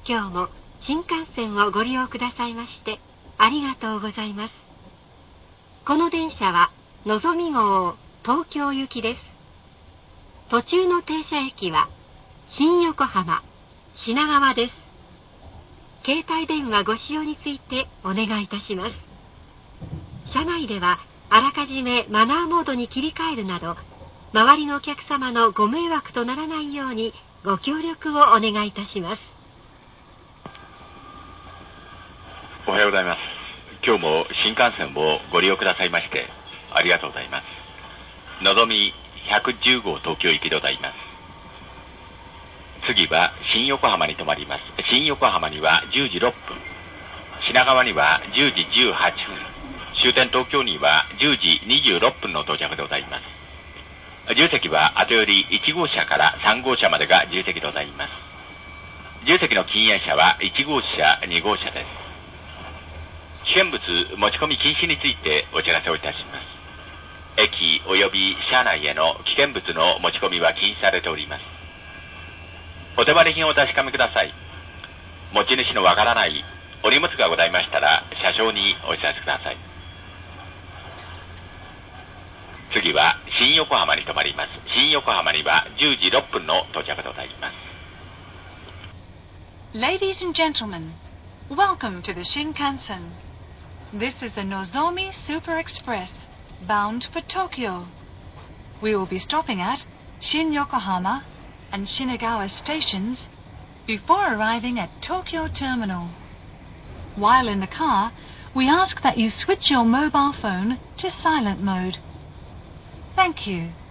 今日も新幹線をご利用くださいましてありがとうございます。この電車はのぞみ号東京行きです。途中の停車駅は新横浜、品川です。携帯電話ご使用についてお願いいたします。車内ではあらかじめマナーモードに切り替えるなど、周りのお客様のご迷惑とならないようにご協力をお願いいたします。 おはようございます。今日も新幹線をご利用くださいましてありがとうございます。のぞみ110号東京行きでございます。次は新横浜に停まります。新横浜には10時6分、品川には10時18分、終点東京には10時26分の到着でございます。自由席は後より1号車から3号車までが自由席でございます。自由席の禁煙車は1号車、2号車です。危険物持ち込み禁止についてお知らせをいたします。駅及び車内への危険物の持ち込みは禁止されております。お手割り品をお確かめください。持ち主のわからないお荷物がございましたら車掌にお知らせください。次は新横浜に停まります。新横浜には10時6分の到着でございます。 Ladies and gentlemen, welcome to the Shinkansen. This is the Nozomi Super Express bound for Tokyo. We will be stopping at Shin Yokohama and Shinagawa stations before arriving at Tokyo Terminal. While in the car, we ask that you switch your mobile phone to silent mode. Thank you.